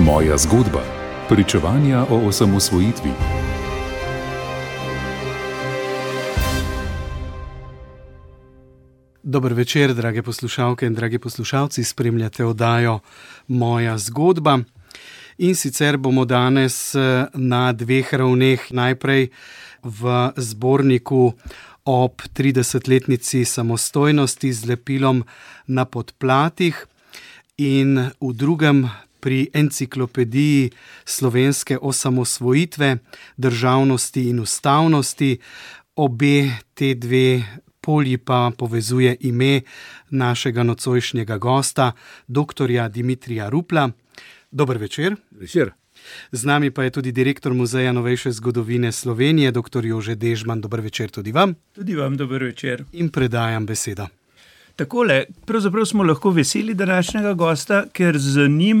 Moja zgodba. Pričevanja o osamosvojitvi. Dober večer, drage poslušalke in dragi poslušalci, spremljate oddajo Moja zgodba. In sicer bomo danes na dveh ravneh, najprej v zborniku ob 30-letnici samostojnosti z lepilom na podplatih in v drugem pri enciklopediji slovenske osamosvojitve, državnosti in ustavnosti. Obe te dve polji pa povezuje ime našega nocojšnjega gosta, doktorja Dimitrija Rupla. Dober večer. Večer. Z nami pa je tudi direktor Muzeja novejše zgodovine Slovenije, dr. Jože Dežman. Dober večer tudi vam. Tudi vam dober večer. In predajam besedo. Takole, pravzaprav smo lahko veseli današnjega gosta, ker z njim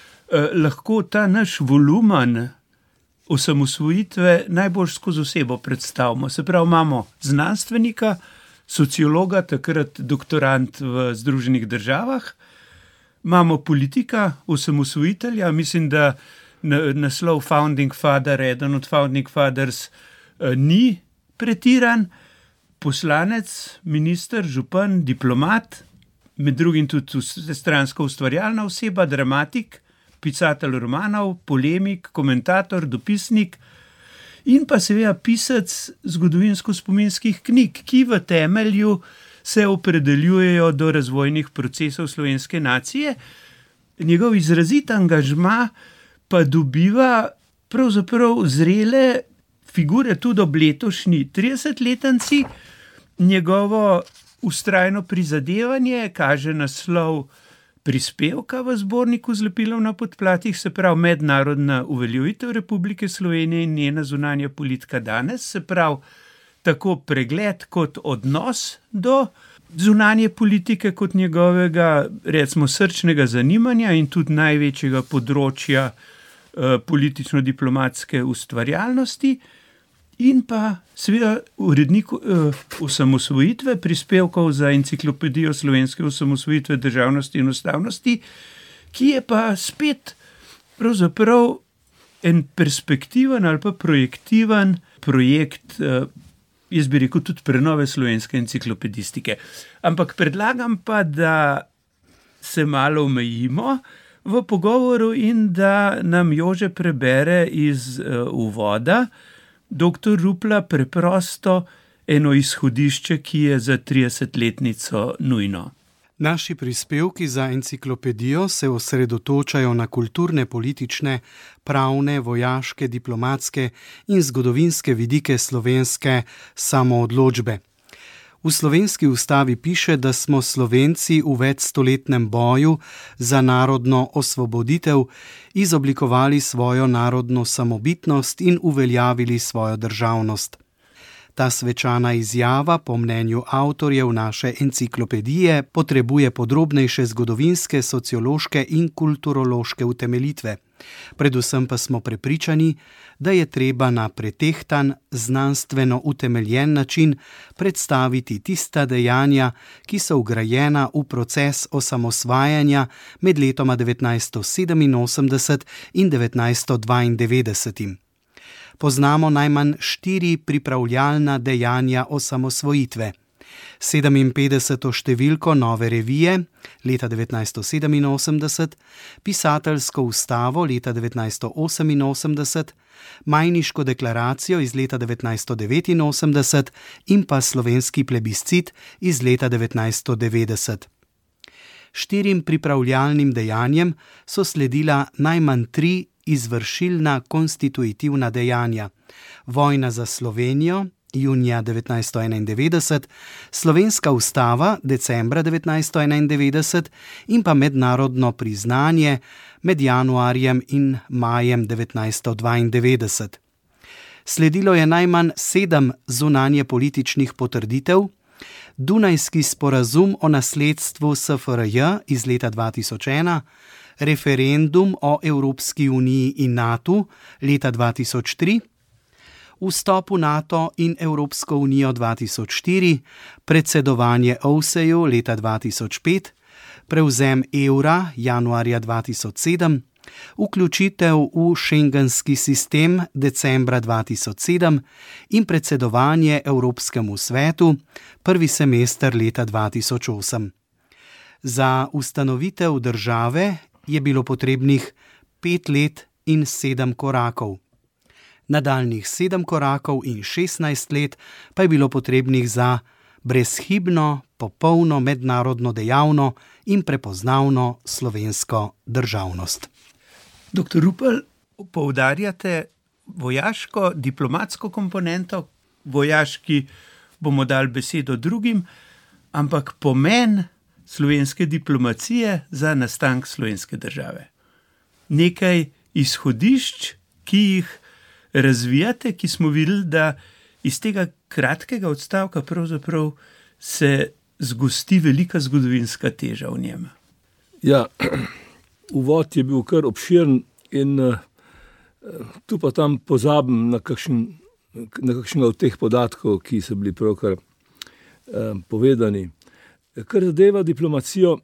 lahko ta naš volumen osamosvojitve najbolj skozi osebo predstavimo. Se pravi, imamo znanstvenika, sociologa, takrat doktorant v Združenih državah, imamo politika, osamosvojitelja, mislim, da naslov Founding Father, eden od Founding Fathers, ni pretiran, poslanec, minister, župan, diplomat, med drugim tudi vsestranska ustvarjalna oseba, dramatik, pisatelj romanov, polemik, komentator, dopisnik in pa seveda pisec zgodovinsko-spominskih knjig, ki v temelju se opredeljujejo do razvojnih procesov slovenske nacije. Njegov izrazit angažma pa dobiva pravzaprav zrele figure tudi ob letošnji 30-letnici. Njegovo vztrajno prizadevanje kaže naslov prispevka v zborniku z lepilom na podplatih, se pravi mednarodna uveljavitev Republike Slovenije in njena zunanja politika danes, se pravi tako pregled kot odnos do zunanje politike kot njegovega, recimo, srčnega zanimanja in tudi največjega področja politično-diplomatske ustvarjalnosti. In pa seveda urednik osamosvojitve, prispevkov za enciklopedijo slovenske osamosvojitve, državnosti in ustavnosti, ki je pa spet pravzaprav en perspektiven ali pa projektiven projekt, jaz bi rekel, tudi prenove slovenske enciklopedistike. Ampak predlagam pa, da se malo omejimo v pogovoru in da nam Jože prebere iz uvoda dr. Rupla preprosto eno izhodišče, ki je za 30-letnico nujno. Naši prispevki za enciklopedijo se osredotočajo na kulturne, politične, pravne, vojaške, diplomatske in zgodovinske vidike slovenske samoodločbe. V slovenski ustavi piše, da smo Slovenci v večstoletnem boju za narodno osvoboditev izoblikovali svojo narodno samobitnost in uveljavili svojo državnost. Ta svečana izjava, po mnenju avtorjev naše enciklopedije, potrebuje podrobnejše zgodovinske, sociološke in kulturološke utemeljitve. Predvsem pa smo prepričani, da je treba na pretehtan, znanstveno utemeljen način predstaviti tista dejanja, ki so vgrajena v proces osamosvajanja med letoma 1987 in 1992. Poznamo najmanj 4 pripravljalna dejanja osamosvojitve. 57. številko Nove revije leta 1987, pisateljsko ustavo leta 1988, Majniško deklaracijo iz leta 1989 in pa slovenski plebiscit iz leta 1990. 4 pripravljalnim dejanjem so sledila najmanj 3 izvršilna konstituitivna dejanja: vojna za Slovenijo junija 1991, slovenska ustava decembra 1991 in pa mednarodno priznanje med januarjem in majem 1992. Sledilo je najmanj 7 zunanje političnih potrditev, Dunajski sporazum o nasledstvu SFRJ iz leta 2001, referendum o Evropski uniji in NATO leta 2003, vstop v NATO in Evropsko unijo 2004, predsedovanje OVSE-ju leta 2005, prevzem evra januarja 2007, vključitev v šengenski sistem decembra 2007 in predsedovanje Evropskemu svetu prvi semester leta 2008. Za ustanovitev države je bilo potrebnih 5 let in 7 korakov. Nadaljnjih 7 korakov in 16 let pa je bilo potrebnih za brezhibno, popolno mednarodno dejavno in prepoznavno slovensko državnost. Dr. Rupel, poudarjate vojaško, diplomatsko komponento, vojaški bomo dali besedo drugim, ampak pomen slovenske diplomacije za nastanek slovenske države. Nekaj izhodišč, ki jih razvijate, ki smo videli, da iz tega kratkega odstavka pravzaprav se zgosti velika zgodovinska teža v njem. Ja, uvod je bil kar obširen in tu pa tam pozabim na kakšnega od teh podatkov, ki so bili pravkar povedani. Kar zadeva diplomacijo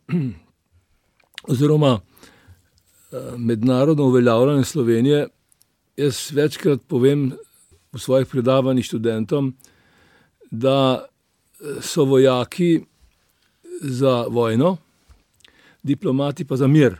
oziroma mednarodno uveljavljanje Slovenije, jaz večkrat povem v svojih predavanjih študentom, da so vojaki za vojno, diplomati pa za mir.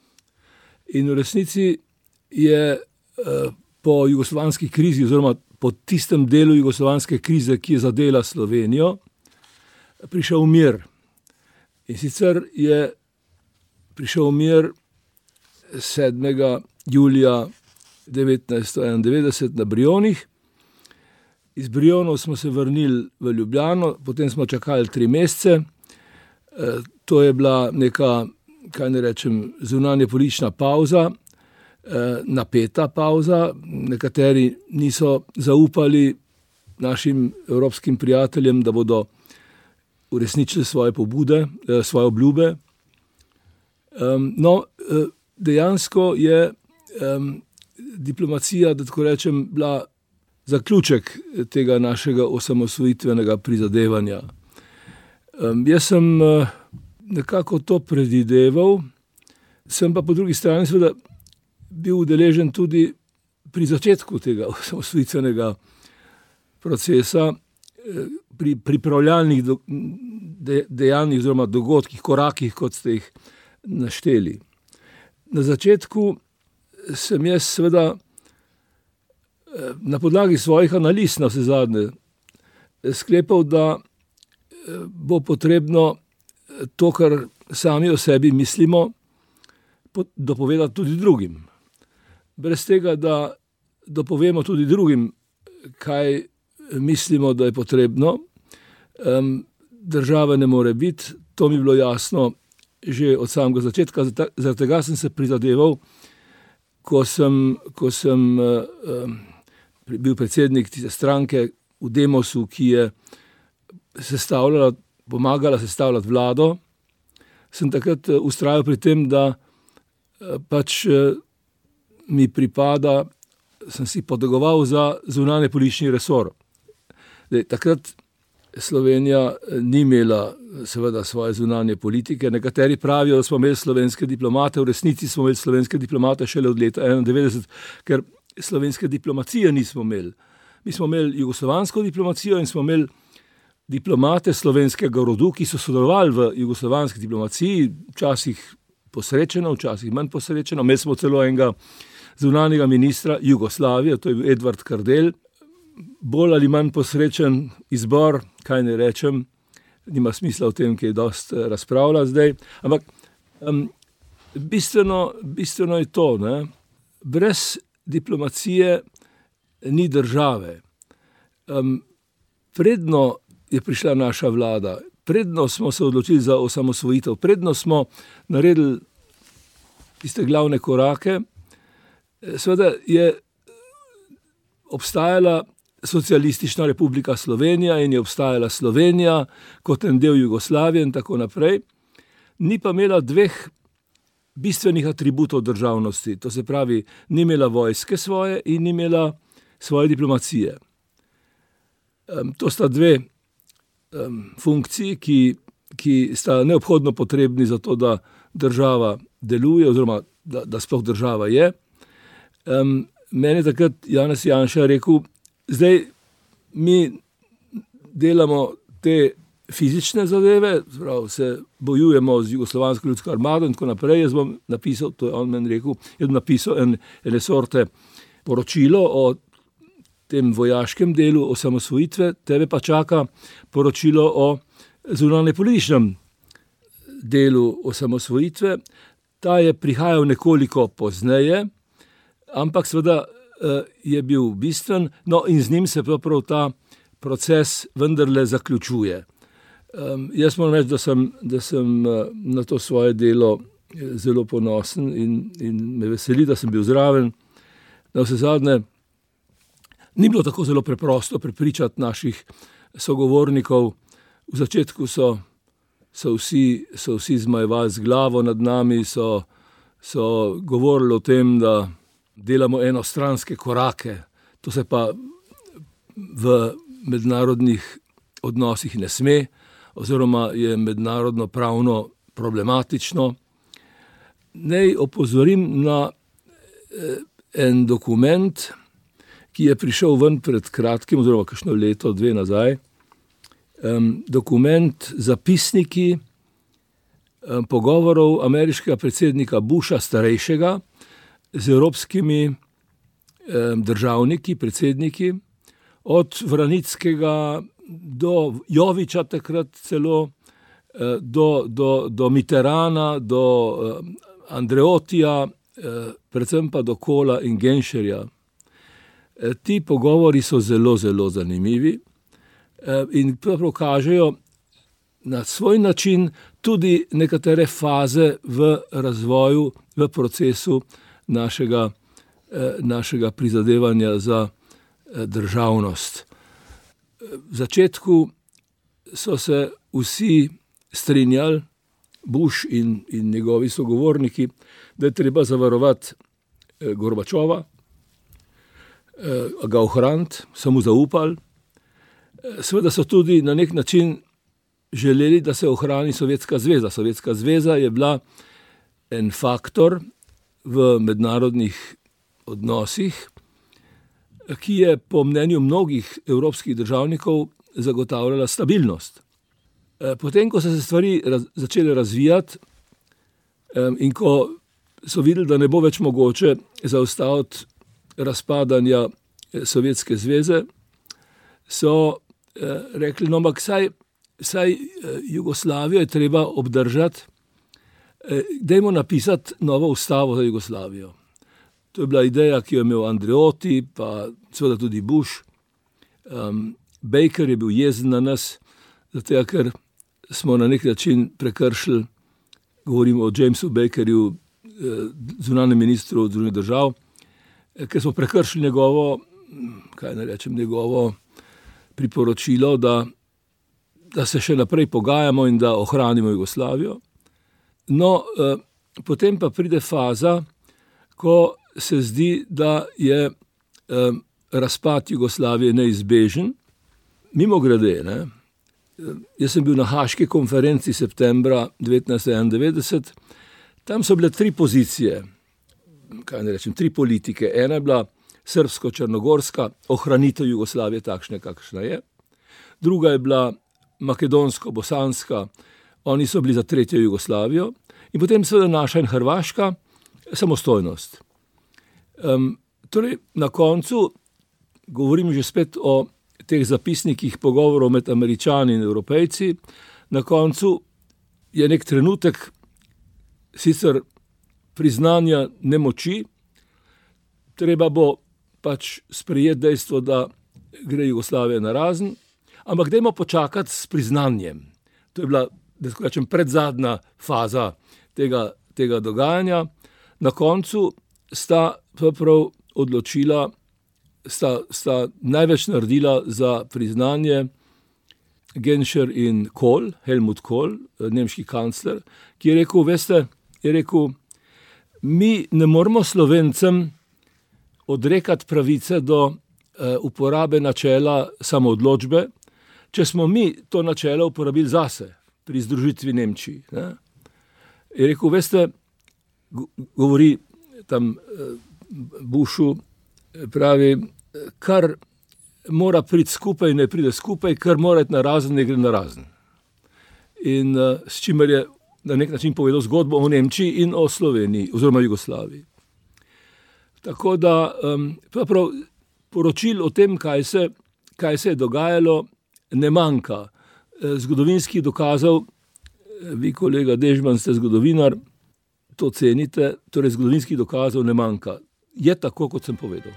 In v resnici je po jugoslovanski krizi oziroma po tistem delu jugoslovanske krize, ki je zadela Slovenijo, prišel mir. In sicer je prišel mir 7. julija 1991 na Brionih. Iz Brionov smo se vrnili v Ljubljano, potem smo čakali 3 mesece. To je bila neka, zunanjepolitična pavza, napeta pavza. Nekateri niso zaupali našim evropskim prijateljem, da bodo uresničili svoje pobude, svoje obljube. Dejansko je diplomacija, da tako rečem, bila zaključek tega našega osamosvojitvenega prizadevanja. Jaz sem nekako to predvideval, sem pa po drugi strani seveda bil udeležen tudi pri začetku tega osamosvojitvenega procesa, pri pripravljalnih dejanjih oziroma dogodkih, korakih, kot ste jih našteli. Na začetku sem jaz seveda na podlagi svojih analiz na vse zadnje sklepal, da bo potrebno to, kar sami o sebi mislimo, dopovedati tudi drugim. Brez tega, da dopovemo tudi drugim, kaj mislimo, da je potrebno, države ne more biti. To mi je bilo jasno že od samega začetka. Zaradi tega sem se prizadeval, ko sem bil predsednik tiste stranke v Demosu, ki je pomagala sestavljati vlado, sem takrat vztrajal pri tem, da pač mi pripada, sem si potegoval za zunanjepolitični resor. Takrat Slovenija ni imela seveda svoje zunanje politike. Nekateri pravijo, da smo imeli slovenske diplomate, v resnici smo imeli slovenske diplomate šele od leta 1991, ker slovenske diplomacije nismo imeli. Mi smo imeli jugoslovansko diplomacijo in smo imeli diplomate slovenskega rodu, ki so sodelovali v jugoslovanski diplomaciji, včasih posrečeno, včasih manj posrečeno. Imeli smo celo enega zunanjega ministra Jugoslavije, to je bil Edvard Kardelj. Bolj ali manj posrečen izbor, kaj ne rečem, nima smisla o tem, ki je dosti razpravlja zdaj. Ampak bistveno je to, ne? Brez diplomacije ni države. Predno je prišla naša vlada, predno smo se odločili za osamosvojitev, predno smo naredili tiste glavne korake, seveda je obstajala Socialistična republika Slovenija in je obstajala Slovenija kot en del Jugoslavije in tako naprej, ni pa imela 2 bistvenih atributov državnosti, to se pravi, ni imela vojske svoje in ni imela svoje diplomacije. To sta 2 funkciji, ki sta neobhodno potrebni za to, da država deluje oziroma da sploh država je. Meni je takrat Janez Janša rekel, zdaj mi delamo te fizične zadeve, se bojujemo z Jugoslovansko ljudsko armado in tako naprej. Jaz bom napisal, to je on meni rekel, jaz bom napisal ene sorte poročilo o tem vojaškem delu osamosvojitve, tebe pa čaka poročilo o zunanjepolitičnem delu osamosvojitve. Ta je prihajal nekoliko pozneje, ampak seveda je bil bistven, no in z njim se prav ta proces vendarle zaključuje. Jaz moram reči, da sem na to svoje delo zelo ponosen in me veseli, da sem bil zraven. Na vse zadnje ni bilo tako zelo preprosto prepričati naših sogovornikov. V začetku so vsi zmajevali z glavo nad nami, so govorili o tem, da delamo enostranske korake. To se pa v mednarodnih odnosih ne sme, oziroma je mednarodno pravno problematično. Naj opozorim na en dokument, ki je prišel ven pred kratkim, oziroma kakšno leto, 2 nazaj. Dokument, zapisniki pogovorov ameriškega predsednika Busha starejšega z evropskimi državniki, predsedniki, od Vranickega do Jovića takrat celo, do Mitterranda, do Andreottija, predvsem pa do Kohla in Genscherja. Ti pogovori so zelo, zelo zanimivi in prav kažejo na svoj način tudi nekatere faze v razvoju, v procesu našega prizadevanja za državnost. V začetku so se vsi strinjali, Bush in njegovi sogovorniki, da je treba zavarovati Gorbačova, ga ohraniti, so mu zaupali. Seveda so tudi na nek način želeli, da se ohrani Sovjetska zveza. Sovjetska zveza je bila en faktor v mednarodnih odnosih, ki je po mnenju mnogih evropskih državnikov zagotavljala stabilnost. Potem, ko so se stvari začele razvijati in ko so videli, da ne bo več mogoče zaustaviti razpadanja Sovjetske zveze, so rekli, no, ampak saj Jugoslavijo je treba obdržati, dajmo napisati novo ustavo za Jugoslavijo. To je bila ideja, ki jo je imel Andreotti, pa seveda tudi Bush. Baker je bil jezen na nas, zato ker smo na nek način prekršili, govorimo o Jamesu Bakerju, zunanjem ministru Združenih držav, ker smo prekršili njegovo priporočilo, da se še naprej pogajamo in da ohranimo Jugoslavijo. No, potem pa pride faza, ko se zdi, da je razpad Jugoslavije neizbežen. Mimogrede, jaz sem bil na Haški konferenci septembra 1991, tam so bile 3 pozicije, 3 politike. Ena je bila srbsko-črnogorska, ohranitev Jugoslavije takšne, kakšna je. Druga je bila makedonsko-bosanska, oni so bili za 3. Jugoslavijo. In potem seveda naša in hrvaška samostojnost. Torej, na koncu, govorim že spet o teh zapisnikih pogovorov med Američani in Evropejci, na koncu je nek trenutek sicer priznanja nemoči, treba bo pač sprejeti dejstvo, da gre Jugoslavija narazen, ampak dajmo počakati s priznanjem. To je bila, da tako rečem, predzadnja faza tega dogajanja. Na koncu sta prav odločila, sta največ naredila za priznanje Genscher in Kohl, Helmut Kohl, nemški kancler, ki je rekel, mi ne moramo Slovencem odrekati pravice do uporabe načela samoodločbe, če smo mi to načelo uporabili zase pri združitvi Nemčiji. Je rekel, govori tam Bushu, pravi, kar mora priti skupaj, ne pride skupaj, kar mora iti narazen, ne gre narazen. In s čimer je na nek način povedal zgodbo o Nemčiji in o Sloveniji, oziroma Jugoslaviji. Tako da prav poročil o tem, kaj se je dogajalo, ne manjka. Zgodovinskih dokazov, vi, kolega Dežman, ste zgodovinar, to cenite, torej zgodovinskih dokazov ne manjka. Je tako, kot sem povedal.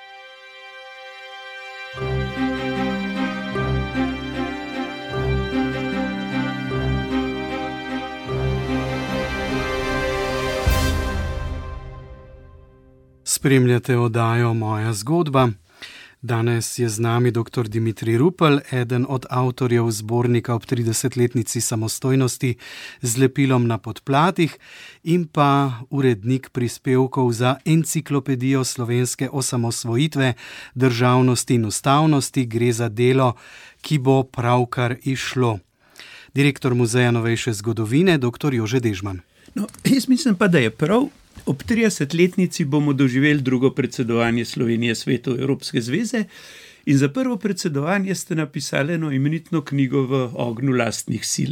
Spremljate oddajo Moja zgodba. Danes je z nami dr. Dimitrij Rupel, eden od avtorjev zbornika ob 30-letnici samostojnosti z lepilom na podplatih in pa urednik prispevkov za enciklopedijo slovenske osamosvojitve, državnosti in ustavnosti. Gre za delo, ki bo pravkar izšlo. Direktor Muzeja novejše zgodovine, dr. Jože Dežman. No, jaz mislim pa, da je prav. Ob 30-letnici bomo doživeli drugo predsedovanje Slovenije svetu Evropske zveze in za prvo predsedovanje ste napisali eno imenitno knjigo V ognju lastnih sil.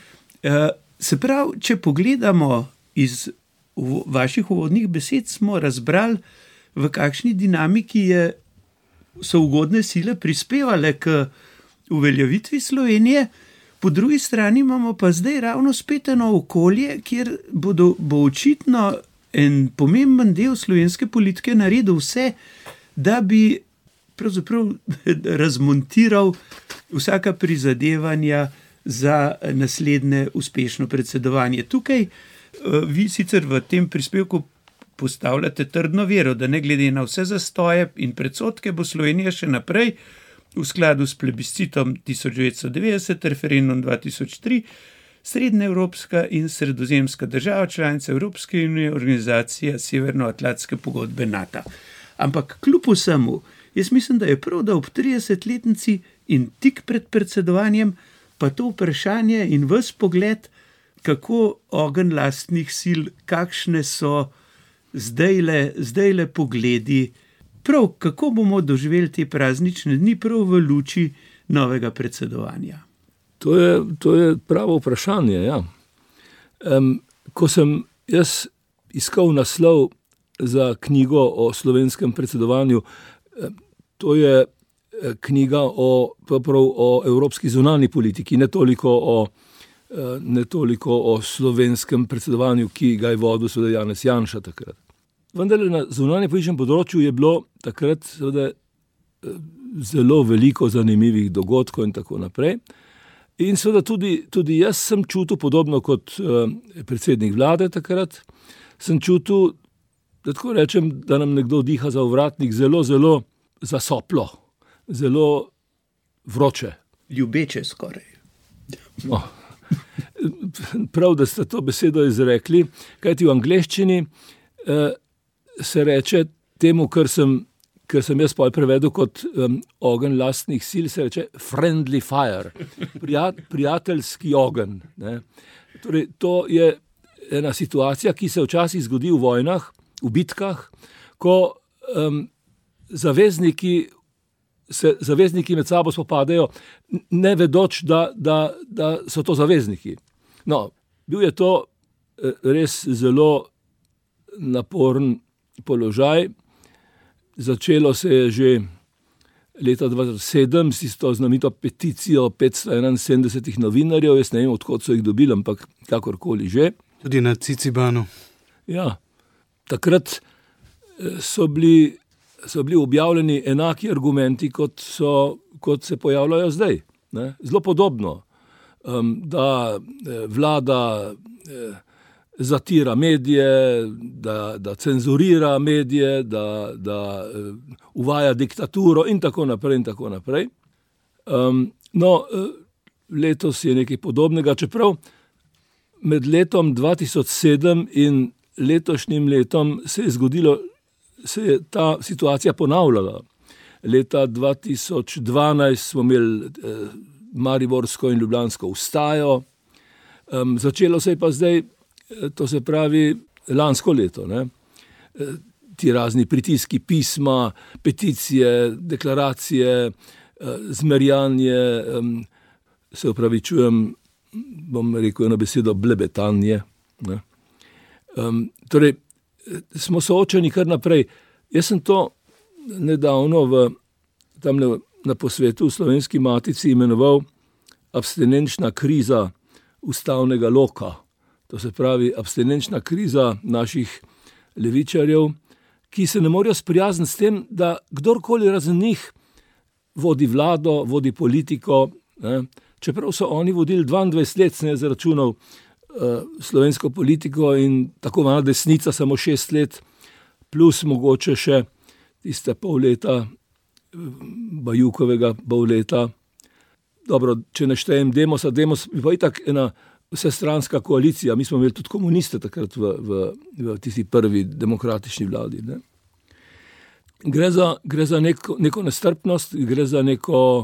Se pravi, če pogledamo iz vaših uvodnih besed, smo razbrali, v kakšni dinamiki so ugodne sile prispevale k uveljavitvi Slovenije, po drugi strani imamo pa zdaj ravno spet eno okolje, kjer bo očitno en pomemben del slovenske politike naredil vse, da bi pravzaprav razmontiral vsaka prizadevanja za naslednje uspešno predsedovanje. Tukaj vi sicer v tem prispevku postavljate trdno vero, da ne glede na vse zastoje in predsodke bo Slovenija še naprej v skladu s plebiscitom 1990, referendum 2003, srednjeevropska in sredozemska država, članica Evropske unije, organizacija Severnoatlantske pogodbe NATO. Ampak kljub vsemu, jaz mislim, da je prav, da ob 30-letnici in tik pred predsedovanjem pa to vprašanje in ves pogled, kako ogenj lastnih sil, kakšne so zdajle pogledi, prav kako bomo doživeli te praznične dni prav v luči novega predsedovanja. To je pravo vprašanje, ja. Ko sem jaz iskal naslov za knjigo o slovenskem predsedovanju, to je knjiga o evropski zunanji politiki, ne toliko o slovenskem predsedovanju, ki ga je vodil seveda Janez Janša takrat. Vendar na zunanjem političnem področju je bilo takrat seveda zelo veliko zanimivih dogodkov in tako naprej. In seveda tudi jaz sem čutil, podobno kot predsednik vlade takrat, sem čutil, da tako rečem, da nam nekdo diha za ovratnik, zelo, zelo zasoplo, zelo vroče. Ljubeče skoraj. No. Prav, da ste to besedo izrekli, kajti v angleščini se reče temu, kar sem jaz pol prevedel kot ogenj lastnih sil, se reče friendly fire, prijateljski ogenj. Ne. Torej, to je ena situacija, ki se včasih zgodi v vojnah, v bitkah, ko zavezniki med sabo spopadajo, ne vedoč, da so to zavezniki. No, bil je to res zelo naporen položaj. Začelo se je že leta 2007 s to znamenito peticijo 571 novinarjev, jaz ne vem, odkot so jih dobili, ampak kakorkoli že. Tudi na Cicibanu. Ja, takrat so bili objavljeni enaki argumenti, kot se pojavljajo zdaj. Ne? Zelo podobno, da vlada zatira medije, da cenzurira medije, da uvaja diktaturo in tako naprej in tako naprej. Letos je nekaj podobnega, čeprav med letom 2007 in letošnjim letom se je ta situacija ponavljala. Leta 2012 smo imeli mariborsko in ljubljansko vstajo, začelo se je pa zdaj, to se pravi lansko leto, ne. Ti razni pritiski, pisma, peticije, deklaracije, zmerjanje, se opravičujem, bom rekel eno besedo, blebetanje. Ne. Torej, smo soočeni kar naprej. Jaz sem to nedavno tamle na posvetu v Slovenski matici imenoval abstinenčna kriza ustavnega loka. To se pravi abstinenčna kriza naših levičarjev, ki se ne morejo sprijazniti s tem, da kdorkoli razen njih vodi vlado, vodi politiko, ne. Čeprav so oni vodili 22 let, sem jaz zaračunal slovensko politiko in tako mana desnica samo 6 let, plus mogoče še tiste pol leta Bajukovega pol leta. Dobro, če ne štejem Demosa je pa itak ena vsestranska koalicija. Mi smo imeli tudi komuniste takrat v tisti prvi demokratični vladi. Ne. Gre za neko nestrpnost, gre za neko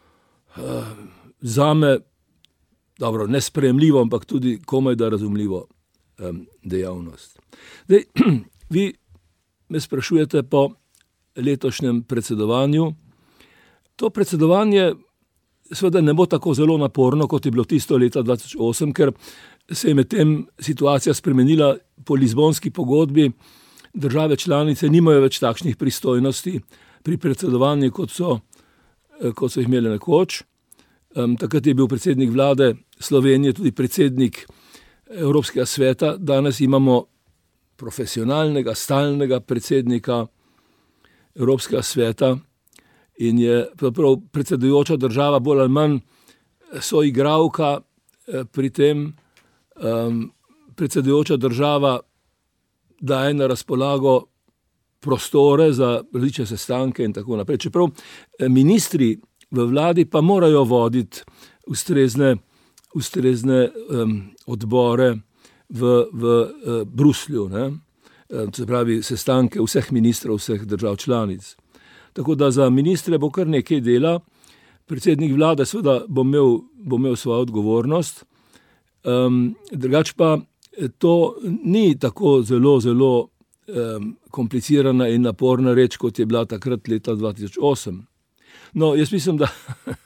zame, dobro, nesprejemljivo, ampak tudi komaj da razumljivo dejavnost. Zdaj, vi me sprašujete po letošnjem predsedovanju. To predsedovanje seveda ne bo tako zelo naporno, kot je bilo tisto leta 2008, ker se je medtem situacija spremenila po Lizbonski pogodbi. Države članice nimajo več takšnih pristojnosti pri predsedovanju, kot so jih imeli nekoč. Takrat je bil predsednik vlade Slovenije tudi predsednik Evropskega sveta. Danes imamo profesionalnega, stalnega predsednika Evropskega sveta in je predsedujoča država bolj ali manj soigralka pri tem. Predsedujoča država daje na razpolago prostore za različne sestanke in tako naprej. Čeprav ministri v vladi pa morajo voditi ustrezne odbore v Bruslju, ne? To se pravi sestanke vseh ministrov, vseh držav članic. Tako da za ministre bo kar nekaj dela. Predsednik vlade seveda bo imel svojo odgovornost. Drugače pa to ni tako zelo komplicirana in naporna reč, kot je bila takrat leta 2008. No, jaz mislim, da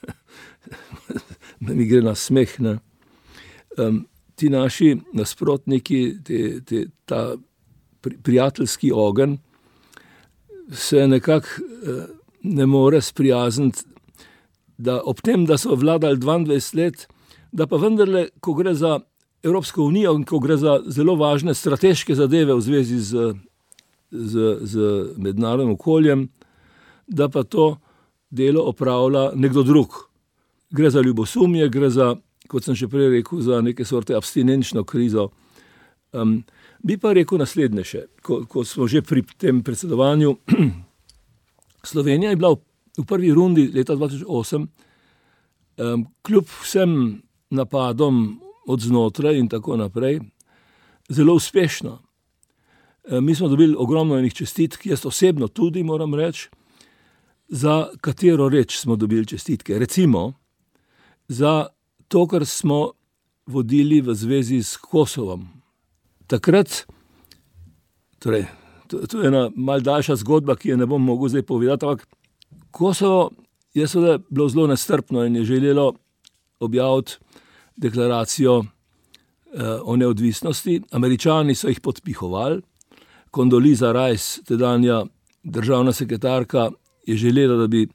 mi gre na smeh, ne. Ti naši nasprotniki, ta prijateljski ogenj se nekako ne more sprijazniti, da ob tem, da so vladali 22 let, da pa vendarle, ko gre za Evropsko unijo in ko gre za zelo važne strateške zadeve v zvezi z mednarodnim okoljem, da pa to delo opravlja nekdo drug. Gre za ljubosumje, gre za, kot sem že prej rekel, za neke sorte abstinenčno krizo. Bi pa rekel naslednje še, ko smo že pri tem predsedovanju. Slovenija je bila v prvi rundi leta 2008 kljub vsem napadom od znotraj in tako naprej zelo uspešna. Mi smo dobili ogromno enih čestitk, jaz osebno tudi moram reči, za katero reč smo dobili čestitke. Recimo za to, kar smo vodili v zvezi s Kosovom. Takrat, torej, to je ena mal daljša zgodba, ki je ne bom mogel zdaj povedati, ampak Kosovo je seveda bilo zelo nestrpno in je želelo objaviti deklaracijo o neodvisnosti. Američani so jih podpihovali. Condoleezza Rice, tedanja državna sekretarka, je želela, da bi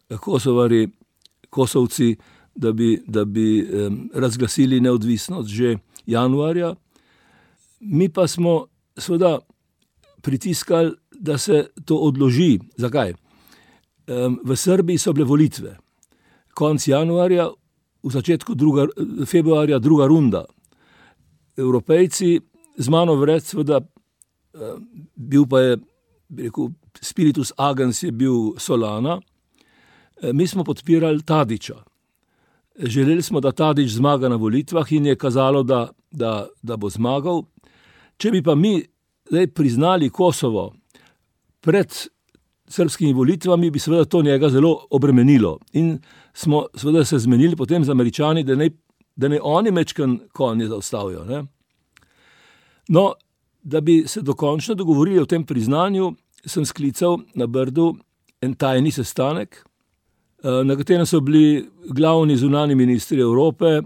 Kosovci, da bi razglasili neodvisnost že januarja. Mi pa smo seveda pritiskali, da se to odloži. Zakaj? V Srbiji so bile volitve. Konec januarja, v začetku februarja druga runda. Evropejci z mano vred, seveda, bil pa je, bi rekel, spiritus agens je bil Solana. Mi smo podpirali Tadića. Želeli smo, da Tadić zmaga na volitvah in je kazalo, da bo zmagal. Če bi pa mi zdaj priznali Kosovo pred srbskimi volitvami, bi seveda to njega zelo obremenilo. In smo seveda se zmenili potem z Američani, da ne oni mečkan konje zaustavijo. Ne? No, da bi se dokončno dogovorili o tem priznanju, sem sklical na Brdu en tajni sestanek, na katerem so bili glavni zunanji ministri Evrope,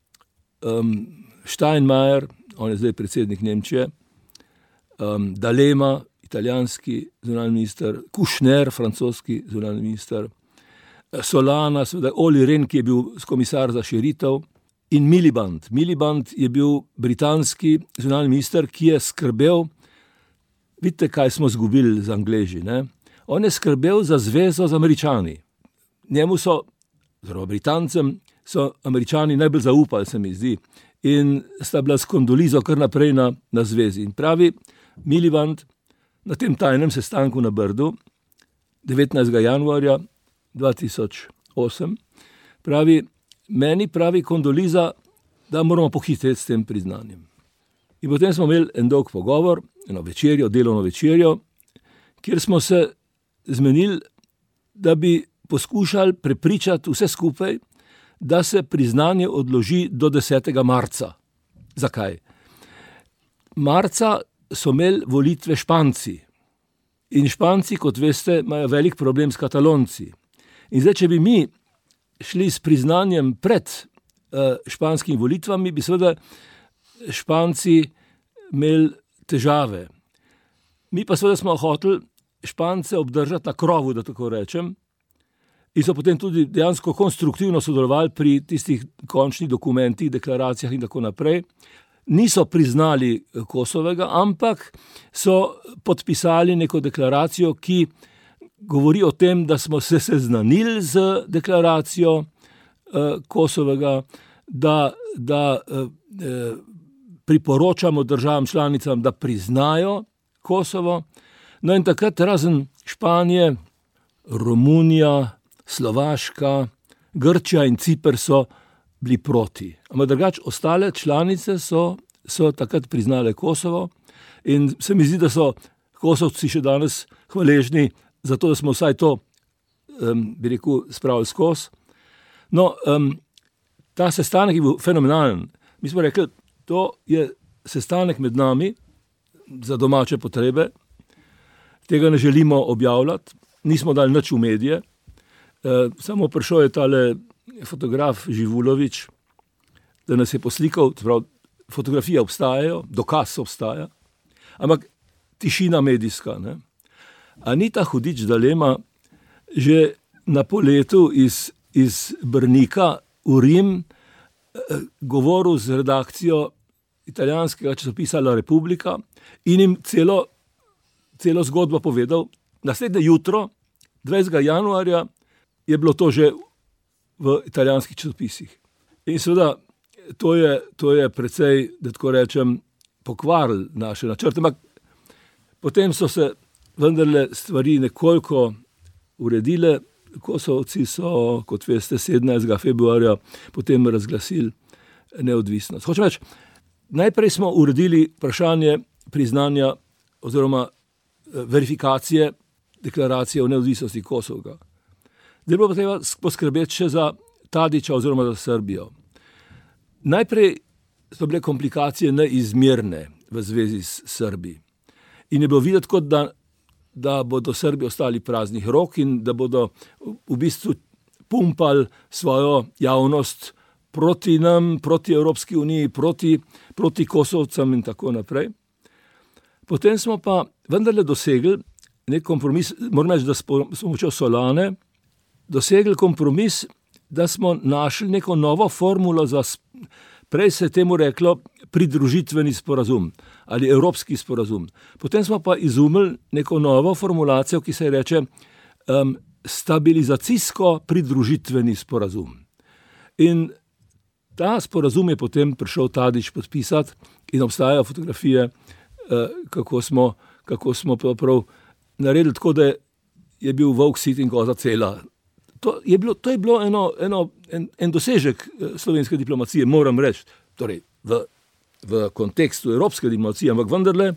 Steinmeier, on je zdaj predsednik Nemčije, D'Alema, italijanski zunanji minister, Kouchner, francoski zunanji minister, Solana, seveda Olli Rehn, ki je bil komisar za širitev, in Miliband. Miliband je bil britanski zunanji minister, ki je skrbel, vidite, kaj smo izgubili z Angleži, ne? On je skrbel za zvezo z Američani. Njemu so, oziroma Britancem, so Američani najbolj zaupali, se mi zdi, in sta bila s Kondolizo kar naprej na zvezi. In pravi Miliband na tem tajnem sestanku na Brdu 19. januarja 2008, pravi, meni pravi Kondoliza, da moramo pohiteti s tem priznanjem. In potem smo imeli en dolg pogovor, eno večerjo, delovno večerjo, kjer smo se zmenili, da bi poskušali prepričati vse skupaj, da se priznanje odloži do 10. marca. Zakaj? Marca so imeli volitve Španci. In Španci, kot veste, imajo velik problem s Katalonci. In zdaj, če bi mi šli s priznanjem pred španskimi volitvami, bi seveda Španci imeli težave. Mi pa seveda smo hoteli Špance obdržati na krovu, da tako rečem, in so potem tudi dejansko konstruktivno sodelovali pri tistih končnih dokumentih, deklaracijah in tako naprej. Niso priznali Kosovega, ampak so podpisali neko deklaracijo, ki govori o tem, da smo se seznanili z deklaracijo Kosovega, da priporočamo državam članicam, da priznajo Kosovo. No in takrat razen Španije, Romunija, Slovaška, Grčija in Ciper so bili proti. Ampak drugače ostale članice so takrat priznale Kosovo in se mi zdi, da so Kosovci še danes hvaležni za to, da smo vsaj to, bi rekel, spravili skozi. No, ta sestanek je bil fenomenalen. Mi smo rekli, to je sestanek med nami za domače potrebe, tega ne želimo objavljati, nismo dali nič v medije, samo prišel je tale fotograf Živulović, da nas je poslikal, fotografije obstajajo, dokaz obstaja, ampak tišina medijska. Ne? Anita Hudič D'Alema že na poletu iz Brnika v Rim govoril z redakcijo italijanskega časopisa La Repubblica in jim celo zgodbo povedal. Naslednje jutro, 20. januarja, je bilo to že v italijanskih časopisih. In seveda, to je precej, da tako rečem, pokvaril naše načrte, ampak potem so se vendarle stvari nekoliko uredile. Kosovci so, kot veste, 17. februarja potem razglasili neodvisnost. Hočem reči, najprej smo uredili vprašanje priznanja oziroma verifikacije deklaracije o neodvisnosti Kosova. Zdaj bilo pa treba poskrbeti še za Tadića oziroma za Srbijo. Najprej so bile komplikacije neizmerne v zvezi s Srbi. In je bilo videti, kot da bodo Srbi ostali praznih rok in da bodo v bistvu pumpali svojo javnost proti nam, proti Evropski uniji, proti Kosovcem in tako naprej. Potem smo pa vendarle dosegli nek kompromis, moram reči, da s pomočjo Solane, dosegli kompromis, da smo našli neko novo formulo za, prej se je temu reklo, pridružitveni sporazum ali evropski sporazum. Potem smo pa izumili neko novo formulacijo, ki se reče stabilizacijsko pridružitveni sporazum. In ta sporazum je potem prišel Tadić podpisati in obstajajo fotografije, kako smo prav naredili tako, da je bil volk sit in koza cela. To je bilo en dosežek slovenske diplomacije, moram reči, torej v kontekstu evropske diplomacije, ampak vendarle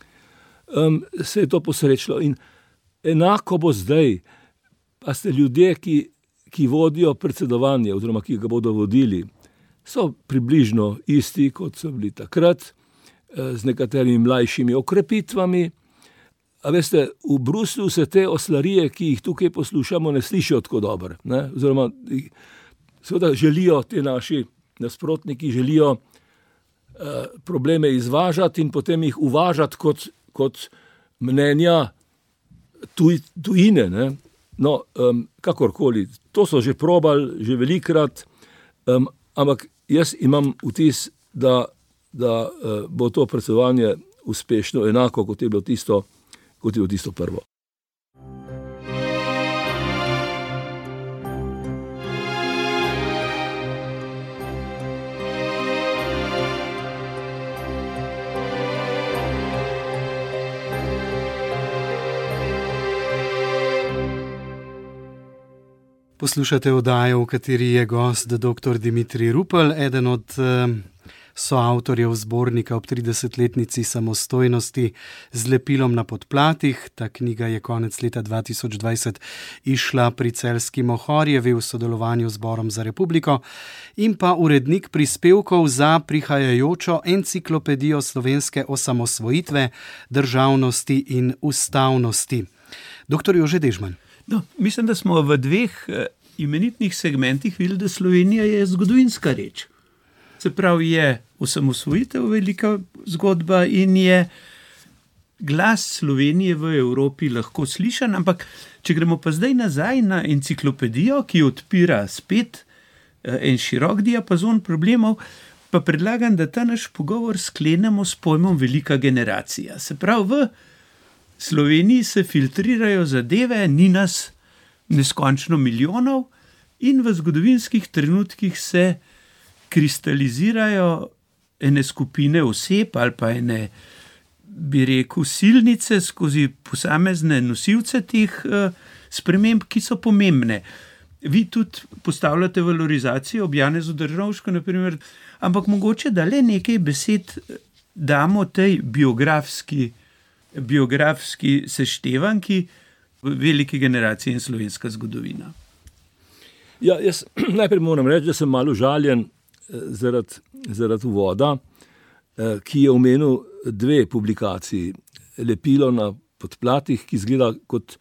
se je to posrečilo. In enako bo zdaj, pa ste ljudje, ki vodijo predsedovanje oziroma ki ga bodo vodili, so približno isti, kot so bili takrat. z nekaterimi mlajšimi okrepitvami. A veste, v Bruslju se te oslarije, ki jih tukaj poslušamo, ne slišijo tako dobro. Oziroma, seveda želijo ti naši nasprotniki, želijo probleme izvažati in potem jih uvažati kot mnenja tujine. Ne? No, kakorkoli, to so že probali, že velikrat, ampak jaz imam vtis, da bo to predsedovanje uspešno, enako kot je bilo tisto prvo. Poslušate oddajo, v kateri je gost dr. Dimitrij Rupel, eden od soavtorjev zbornika ob 30-letnici samostojnosti z lepilom na podplatih. Ta knjiga je konec leta 2020 išla pri Celjski Mohorjevi v sodelovanju z Zborom za republiko in pa urednik prispevkov za prihajajočo enciklopedijo slovenske osamosvojitve, državnosti in ustavnosti. Dr. Jože Dežman. No, mislim, da smo v dveh imenitnih segmentih videli, da Slovenija je zgodovinska reč. Se pravi, je osamosvojitev velika zgodba in je glas Slovenije v Evropi lahko slišan, ampak če gremo pa zdaj nazaj na enciklopedijo, ki odpira spet en širok diapazon problemov, pa predlagam, da ta naš pogovor sklenemo s pojmom velika generacija. Se pravi, v Sloveniji se filtrirajo zadeve, ni nas neskončno milijonov in v zgodovinskih trenutkih se kristalizirajo ene skupine oseb ali pa ene, bi rekel, silnice skozi posamezne nosilce teh sprememb, ki so pomembne. Vi tudi postavljate valorizacijo ob Janezu Drnovšku, naprimer, ampak mogoče, da le nekaj besed damo tej biografski seštevanki velike generacije in slovenska zgodovina. Ja, jaz najprej moram reči, da sem malo žaljen zaradi uvoda, ki je omenil dve publikaciji. Lepilo na podplatih, ki izgleda kot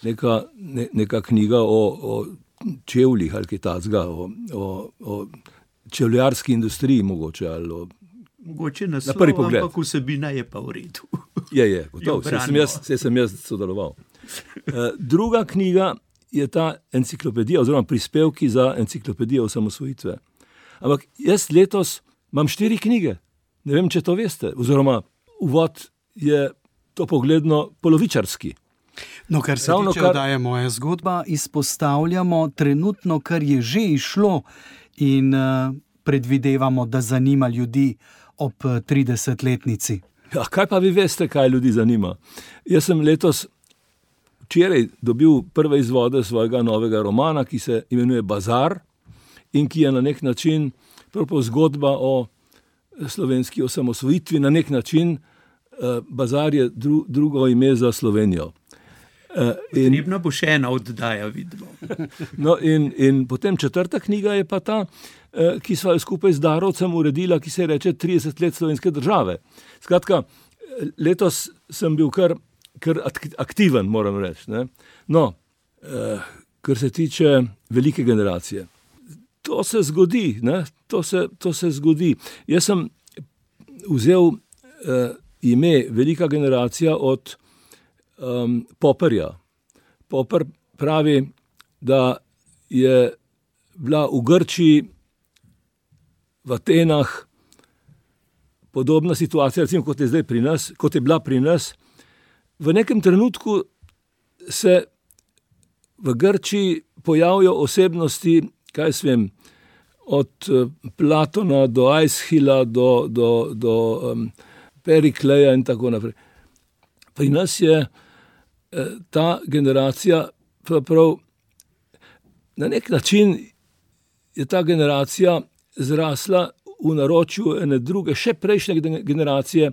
neka knjiga o čevljih ali kaj takega, o čevljarski industriji mogoče. Mogoče naslov, ampak vsebina je pa v redu. Je, gotovo, vse sem jaz sodeloval. Druga knjiga je ta enciklopedija oziroma prispevki za enciklopedijo osamosvojitve. Ampak jaz letos imam 4 knjige. Ne vem, če to veste. Oziroma, uvod je to pogledno polovičarski. No, kar se tiče oddaje Moja zgodba, izpostavljamo trenutno, kar je že izšlo in predvidevamo, da zanima ljudi ob 30-letnici. Ja, kaj pa vi veste, kaj ljudi zanima? Jaz sem letos včeraj dobil prve izvode svojega novega romana, ki se imenuje Bazar in ki je na nek način zgodba o slovenski osamosvojitvi, na nek način Bazar je drugo ime za Slovenijo. Potrebno bo še ena oddaja, vidimo. No, in potem 4. knjiga je pa ta, ki sva jo skupaj z Darovcem uredila, ki se reče 30 let slovenske države. Skratka, letos sem bil kar aktiven, moram reči. Ne? No, kar se tiče velike generacije. To se zgodi, ne? To se zgodi. Jaz sem vzel ime velika generacija od Popperja. Popper pravi, da je bila v Grčiji, v Atenah podobna situacija, recimo kot je zdaj pri nas, kot je bila pri nas. V nekem trenutku se v Grčiji pojavijo osebnosti, kaj jaz vem, od Platona do Aeschila do Perikleja in tako naprej. Pri nas je ta generacija prav na nek način je ta generacija zrasla v naročju ene druge, še prejšnje generacije,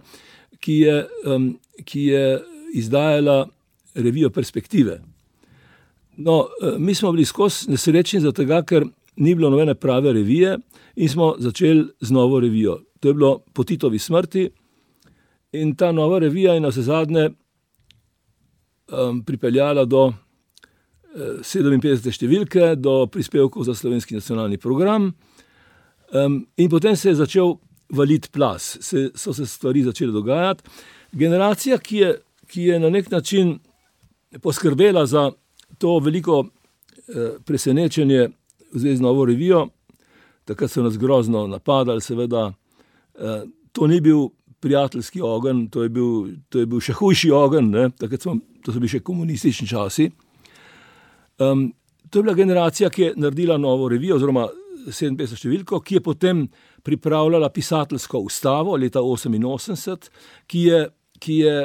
ki je izdajala revijo Perspektive. No, mi smo bili skozi nesrečni zato, ker ni bilo nobene prave revije in smo začeli z novo revijo. To je bilo po Titovi smrti In ta nova revija je navsezadnje pripeljala do 57. številke, do prispevkov za slovenski nacionalni program. In potem se je začel valiti plaz, so se stvari začele dogajati. Generacija, ki je na nek način poskrbela za to veliko presenečenje v zvezi z novo revijo, takrat so nas grozno napadali, seveda. To ni bil prijateljski ogenj, to je bil še hujši ogenj, ne? To so bili še komunistični časi. To je bila generacija, ki je naredila novo revijo, oziroma 57. številko, ki je potem pripravljala pisateljsko ustavo leta 1988, ki je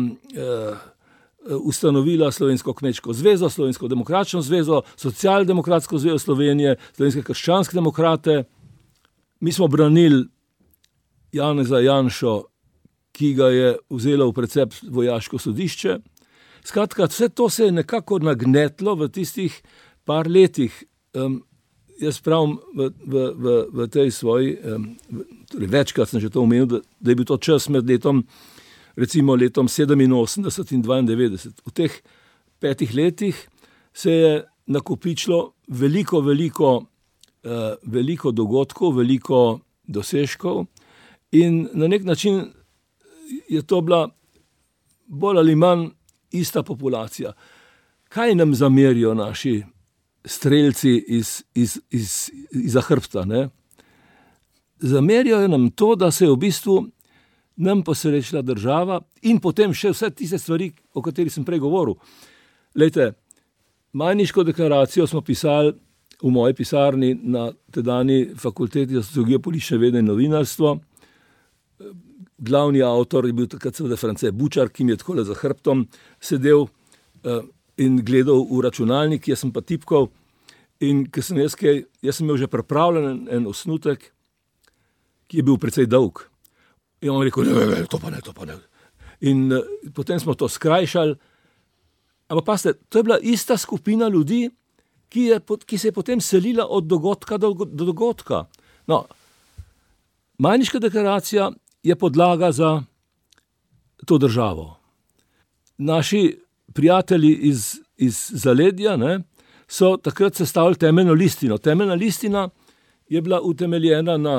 ustanovila Slovensko kmečko zvezo, Slovensko demokratično zvezo, Socialdemokratsko zvezo Slovenije, Slovenske krščanske demokrate. Mi smo branili Janeza Janšo, ki ga je vzelo v precept vojaško sodišče. Skratka, vse to se je nekako nagnetlo v tistih par letih. Jaz pravim v tej svoji, torej večkrat sem že to omenil, da je bil to čas med letom 87 in 92. V teh 5 letih se je nakopičilo veliko dogodkov, veliko dosežkov in na nek način je to bila bolj ali manj ista populacija. Kaj nam zamerijo naši strelci iz hrbta, ne? Zamerijo nam to, da se je v bistvu nam posrečila država in potem še vse tiste stvari, o katerih sem prej govoril. Glejte, Majniško deklaracijo smo pisali v moji pisarni na tedajni fakulteti za sociologijo, politične vede in novinarstvo. Glavni avtor je bil takrat seveda France Bučar, ki mi je takole za hrbtom sedel in gledal v računalnik, jaz sem pa tipkal. In ker sem jaz sem imel že pripravljen en osnutek, ki je bil precej dolg. In on rekel, ne, to pa ne. In potem smo to skrajšali. Ampak pasite, to je bila ista skupina ljudi, ki se je potem selila od dogodka do dogodka. No, Majniška deklaracija je podlaga za to državo. Naši prijatelji iz zaledja, ne, so takrat sestavili temeljno listino. Temeljna listina je bila utemeljena na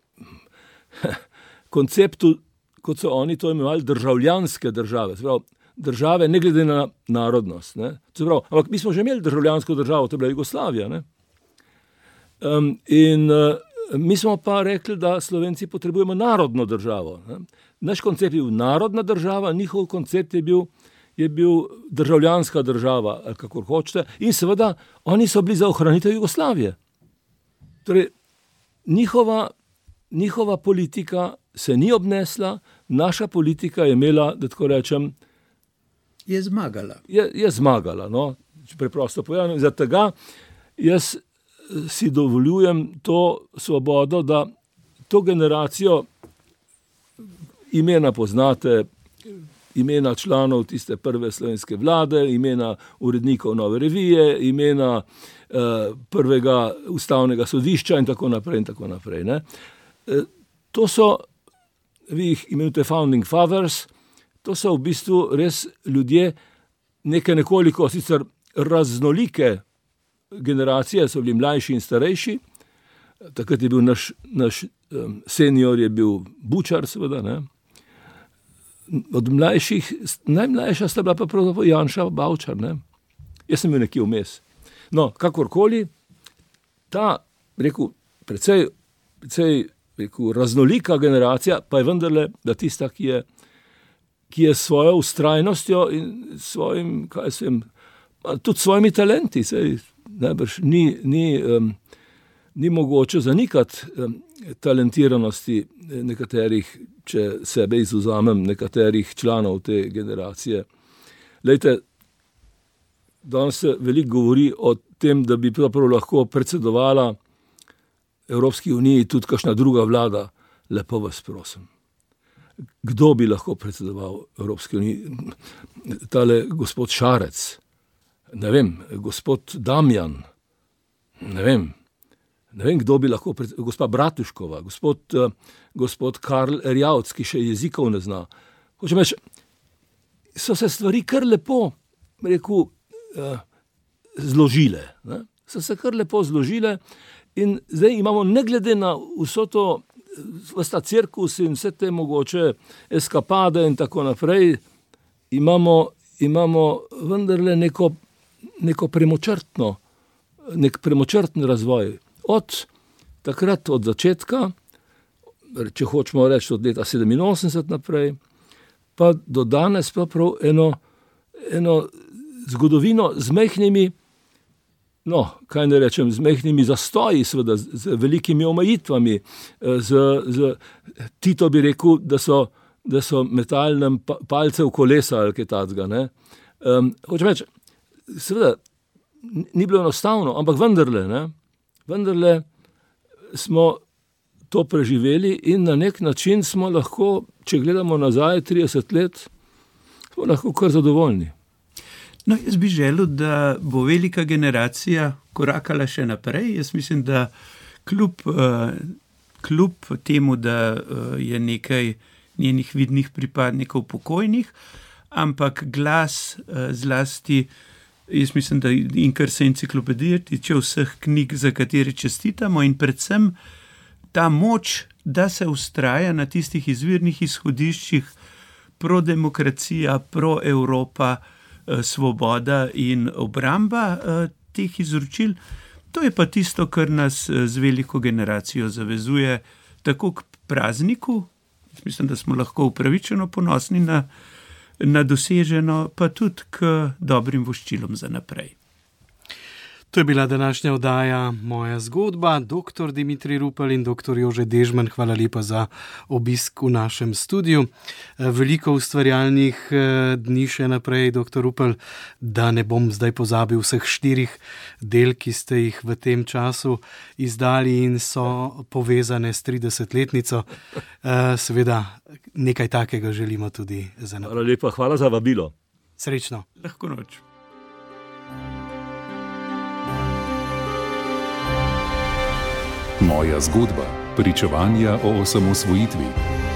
konceptu, kot so oni to imenovali, državljanske države. Države ne glede na narodnost. Ne. Ampak mi smo že imeli državljansko državo, to je bila Jugoslavija. Ne. Mi smo pa rekli, da Slovenci potrebujemo narodno državo. Ne. Naš koncept je bil narodna država, njihov koncept je bil državljanska država, ali kakor hočete, in seveda oni so bili za ohranitev Jugoslavije. Torej, njihova politika se ni obnesla, naša politika je imela, da tako rečem, je zmagala. Je zmagala, no, če preprosto povedano. Zaradi tega jaz si dovoljujem to svobodo, da to generacijo imena poznate, imena članov tiste prve slovenske vlade, imena urednikov nove revije, imena prvega ustavnega sodišča in tako naprej. Ne. To so, vi jih imenujete founding fathers, to so v bistvu res ljudje nekoliko sicer raznolike generacije, so bili mlajši in starejši. Takrat je bil naš senior je bil Bučar, seveda, ne. Od mlajših, najmlajša sta bila pa pravzaprav Janša Bavčar, ne. Jaz sem bil nekje vmes. No, kakorkoli, ta, precej raznolika generacija, pa je vendarle da tista, ki je svojo vztrajnostjo in svojim, tudi svojimi talenti, najbrž ni mogoče zanikati talentiranosti nekaterih, če sebe izvzamem, nekaterih članov te generacije. Glejte, danes se veliko govori o tem, da bi prav lahko predsedovala Evropski uniji tudi kakšna druga vlada. Lepo vas prosim. Kdo bi lahko predsedoval Evropski uniji? Tale gospod Šarec, ne vem, gospod Damjan, ne vem, kdo bi lahko, gospa Bratuškova, gospod Karl Erjavc, ki še jezikov ne zna. Hočem reči, so se stvari kar lepo, rekel, zložile. Ne? So se kar lepo zložile in zdaj imamo, ne glede na vso to, vsta cirkus in vse te mogoče eskapade in tako naprej, imamo vendarle neko nek premočrten razvoj. Od takrat, od začetka, če hočemo reči od leta 87 naprej, pa do danes pa prav eno zgodovino z majhnimi, kaj ne rečem, z majhnimi zastoji, seveda, z velikimi omejitvami, Tito bi rekel, da so metali nam palce v kolesa ali kaj takega, ne. Hočem reči, seveda, ni bilo enostavno, ampak vendarle smo to preživeli in na nek način smo lahko, če gledamo nazaj 30 let, smo lahko kar zadovoljni. No, jaz bi želel, da bo velika generacija korakala še naprej. Jaz mislim, da kljub temu, da je nekaj njenih vidnih pripadnikov pokojnih, ampak glas zlasti, jaz mislim, da in kar se enciklopedije tiče vseh knjig, za katere čestitamo, in predvsem ta moč, da se vztraja na tistih izvirnih izhodiščih prodemokracija, proevropa, svoboda in obramba teh izročil. To je pa tisto, kar nas z veliko generacijo zavezuje tako k prazniku, mislim, da smo lahko upravičeno ponosni na doseženo, pa tudi k dobrim voščilom za naprej. To je bila današnja oddaja Moja zgodba. Dr. Dimitrij Rupel in dr. Jože Dežman, hvala lepa za obisk v našem studiu. Veliko ustvarjalnih dni še naprej, dr. Rupel, da ne bom zdaj pozabil vseh 4 del, ki ste jih v tem času izdali in so povezane s 30-letnico. Seveda nekaj takega želimo tudi za naprej. Hvala lepa, hvala za vabilo. Srečno. Lahko noč. Moja zgodba. Pričevanja o osamosvojitvi.